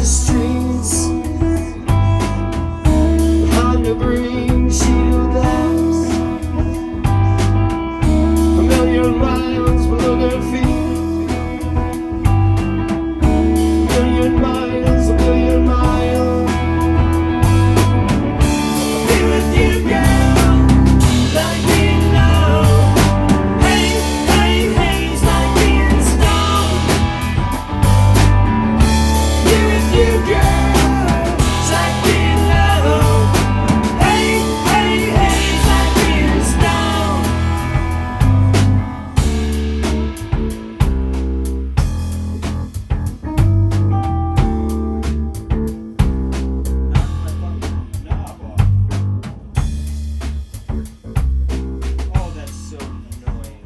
streets, behind the green sheet of glass, a million miles below their feet, a million miles, a million miles. I'll be with you, girl, like we know. Hey, hey, hey, it's like being stoned. Be with you, girl, it's like being low. Hey, hey, hey, it's like being stoned. Oh, that's so annoying.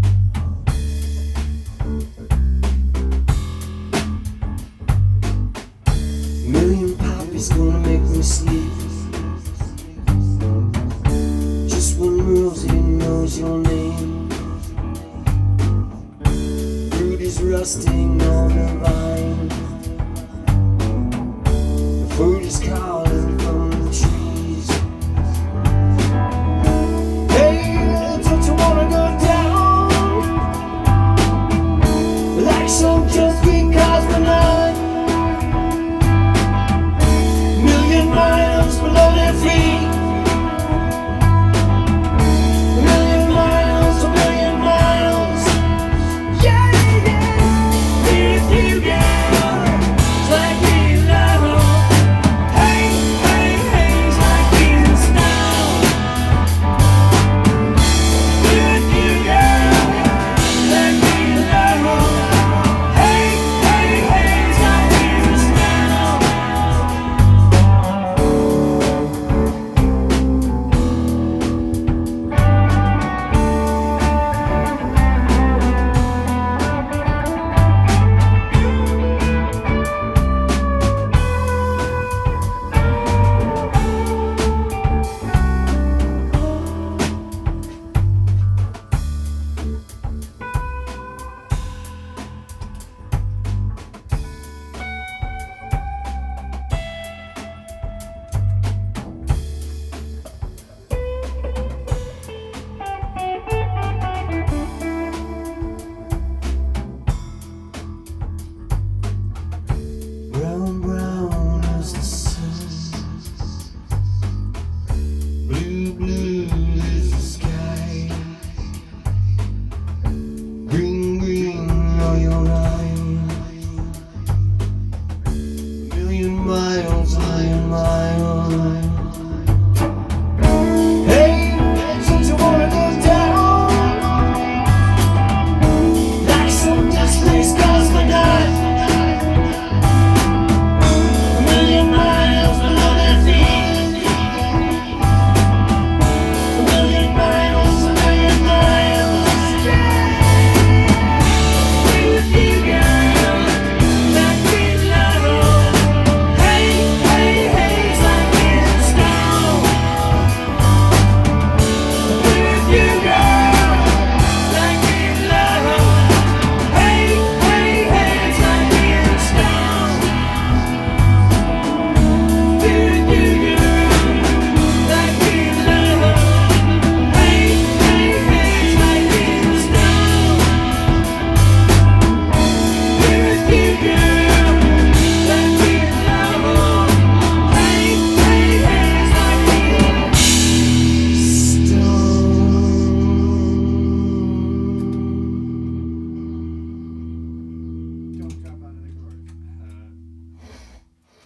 Million poppies gonna make me sleep. Just one rosy knows your name. Fruit is rusting on the vine. The fruit is calling from the trees. Hey, don't you wanna go down? Like some just because we're not. Million miles below their feet. A million miles, a million miles. Yeah, yeah. Be with you, girl, it's like being low. Hey, hey, hey, it's like being stoned. Be with you, girl, it's like being low. Hey, hey, hey, it's like being stoned. Brown, brown as the sun. Blue, blue is the sky. Green, green are your eyes. A million miles, high and miles.